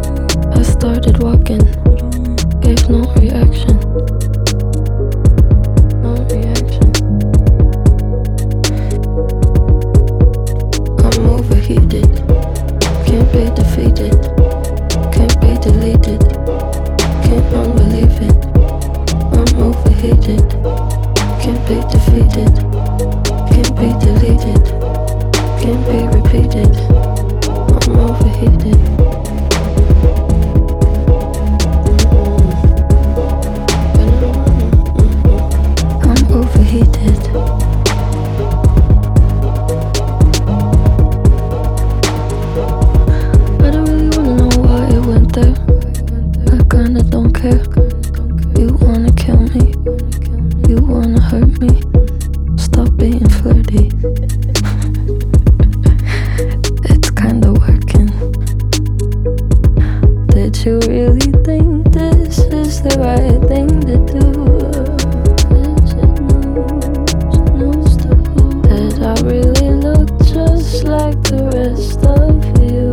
I started walking, gave no reaction. No reaction. I'm overheated, can't be defeated, can't be deleted, can't unbelieve it. I'm overheated, can't be defeated, can't be deleted, can't be repeated. I'm overheated. I'm overheated. I don't really wanna know why it went there. I kinda don't care. You wanna kill me, you wanna hurt me. Stop being flirty. It's kinda working. Did you really think this is the right thing to do? Is it news to who? Did I really look just like the rest of you?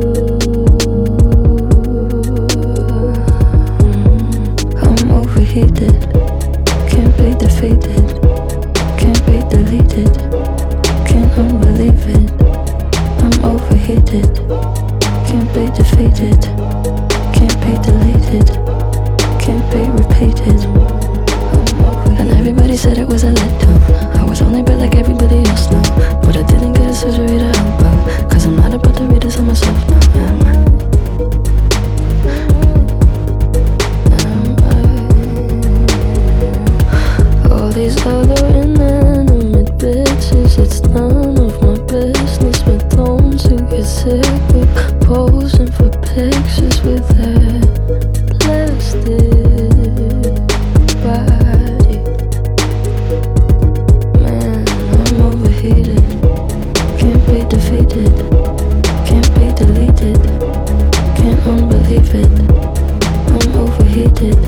I'm overheated, can't be defeated, can't be deleted, can't unbelieve it. I'm overheated, can't be defeated, can't be deleted, can't be repeated. And everybody said it was a letdown. I was only bad like everybody else now, but I didn't get a surgery to help out, 'cause I'm not about to read this on myself now. Am I? All these other inanimate bitches, it's none of my business, but don't you get sick with posing for pictures with that plastic body? Man, I'm overheated, can't be defeated, can't be deleted, can't unbelieve it. I'm overheated,